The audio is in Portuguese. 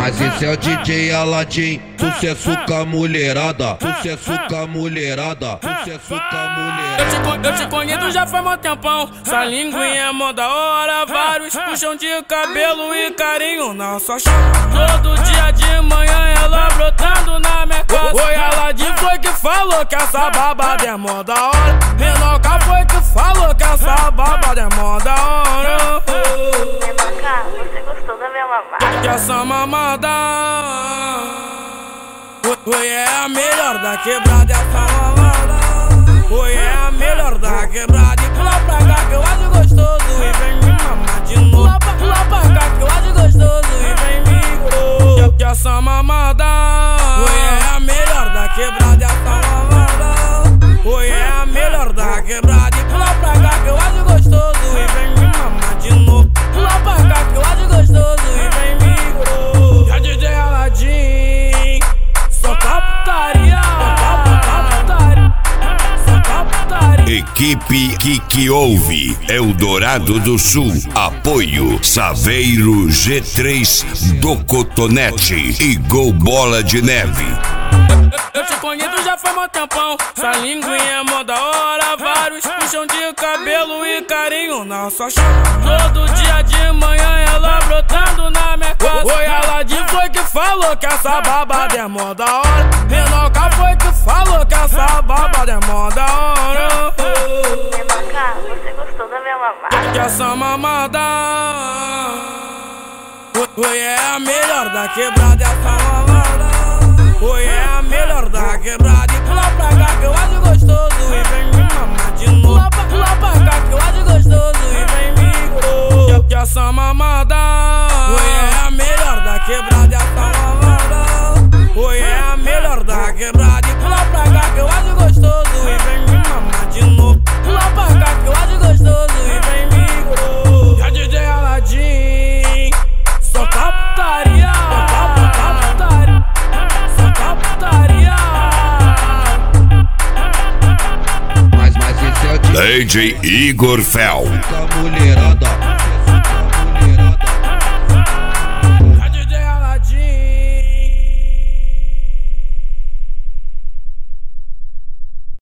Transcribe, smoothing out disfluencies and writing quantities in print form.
Mas esse é o DJ Aladim, sucesso com a mulherada, sucesso com a mulherada, sucesso com a mulherada. Eu te conheço já faz mó tempão, sua linguinha é mó da hora. Vários puxão de cabelo e carinho na sua chama. Todo dia de manhã ela brotando na minha casa. Oi, Aladim foi que falou que essa babada é mó da hora. Menoca foi que falou que essa babada é mó da hora. Menoca, você gostou da minha mamada? Que essa mamada oi, é a melhor da quebrada, essa mamada. Oi, é a melhor da quebrada. E pula pra cá que eu acho gostoso e vem me mamar de novo. Pula pra cá que eu acho gostoso e vem me que essa mamada oi, é a melhor da quebrada, essa mamada. Oi, é a melhor da quebrada. E pula pra cá que eu acho gostoso e vem me mamar de novo. Pula pra cá que eu acho gostoso e vem me e a DJ Aladim só tá putaria, só tá putaria. Equipe que ouve Eldorado do Sul. Apoio Saveiro G3 do Cotonete e Gol Bola de Neve. Eu te conheço já faz mó tempão, sua linguinha é mó da hora. Vários puxão de cabelo e carinho na sua chama. Todo dia de manhã ela brotando na minha casa. Oi, Aladim foi que falou que essa babada é mó da hora. Menoca foi que falou que essa babada é mó da hora. Menoca, você gostou da minha mamada? Que essa mamada oi, é a melhor da quebrada, essa mamada. Oi, é a melhor da quebrada. E pula pra cá que eu acho gostoso e vem me mamar de novo. Pula pra cá que eu acho gostoso e vem me que essa mamada oi, é a melhor da quebrada, essa mamada. Oi, é a melhor da quebrada. E pula pra cá que eu acho gostoso e vem me mamar de novo. Pula pra cá que eu acho gostoso e vem me a DJ Aladim só tá putaria, Mas esse é o DJ DJ Igor Fel. com a mulherada.